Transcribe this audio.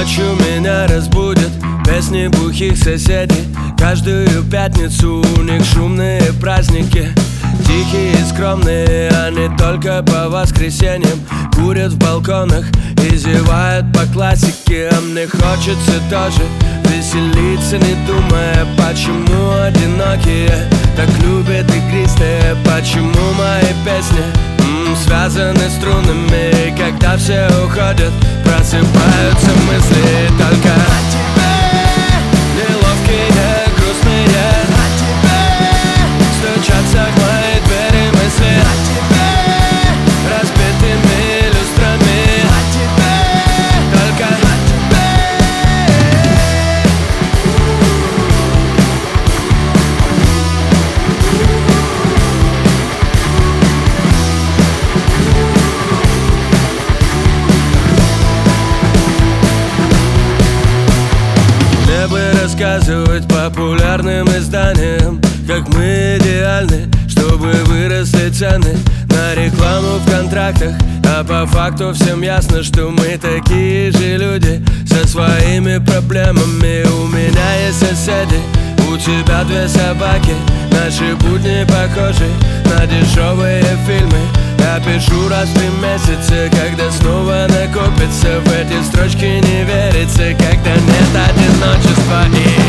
Ночью меня разбудят песни бухих соседей. Каждую пятницу у них шумные праздники. Тихие и скромные, они только по воскресеньям курят в балконах и зевают по классике. А мне хочется тоже веселиться, не думая, почему одинокие так любят игристые. Почему мои песни связаны струнами, когда все уходят, просыпаются мысли только о тебе. Неловкие, грустные, о тебе. Стучатся в мои двери мысли о тебе. Разбитыми люстрами о тебе. Только о тебе. Рассказывать популярным изданиям, как мы идеальны, чтобы выросли цены на рекламу в контрактах. А по факту всем ясно, что мы такие же люди со своими проблемами. У меня есть соседи, у тебя две собаки. Наши будни похожи на дешевые фильмы. Я пишу раз в 3 месяца, когда снова накопится. В эти строчки не верится, когда нет одиночества и